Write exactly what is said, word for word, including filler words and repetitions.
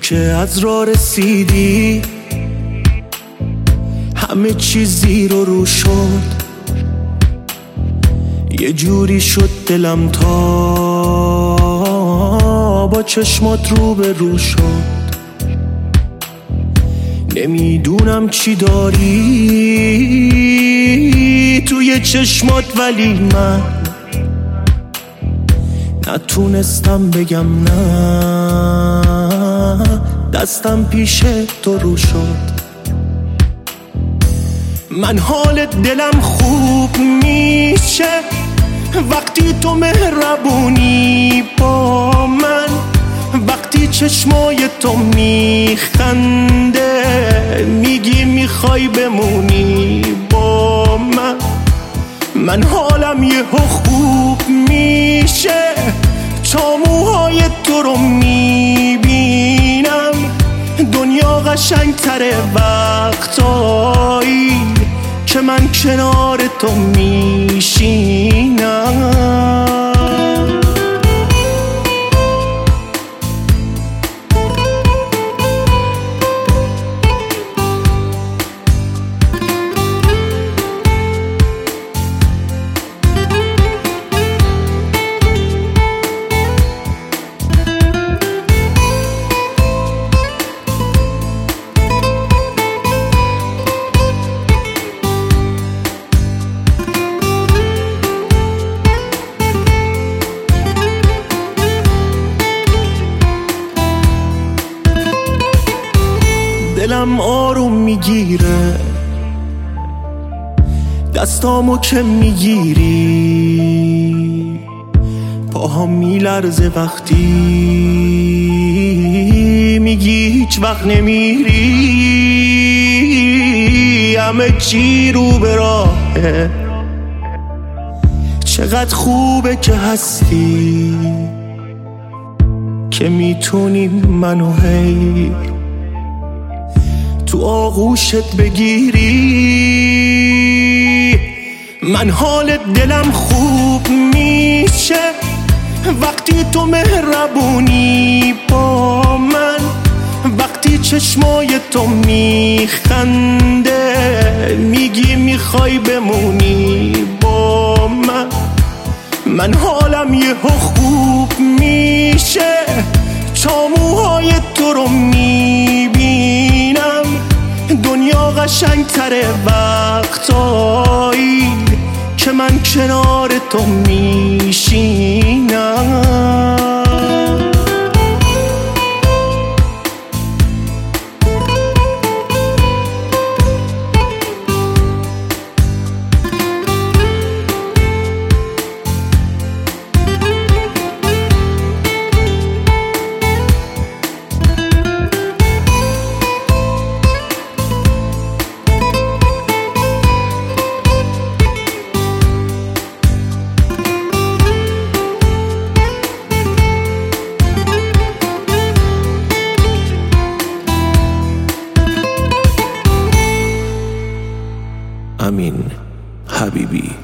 که از راه رسیدی همه چیز زیر و رو شد، یه جوری شد دلم تا با چشمات رو به رو شد. نمیدونم چی داری توی چشمات، ولی من نتونستم بگم نه، دستم پیش تو رو شد. من حال دلم خوب میشه وقتی تو مهربونی با من، وقتی چشمای تو میخنده میگی میخوای بمونی با من. من حالم یهو خوب میشه تا موهای تو رو میبینم، دنیا قشنگتره وقتایی که من کنار تو میشینم. دلم آروم میگیره دستامو که میگیری، پاهم میلرزه وقتی میگی هیچ وقت نمیری. همه چی رو به راهه، چقدر خوبه که هستی که میتونی منو هی تو آغوشت بگیری. من حال دلم خوب میشه وقتی تو مهربونی با من، وقتی چشمای تو میخنده میگی میخوای بمونی با من. من حالم یهو خوب میشه تا موهای تو رو میبینم، دنیا قشنگتره وقتایی که من کنار تو میشینم. امین حبیبی.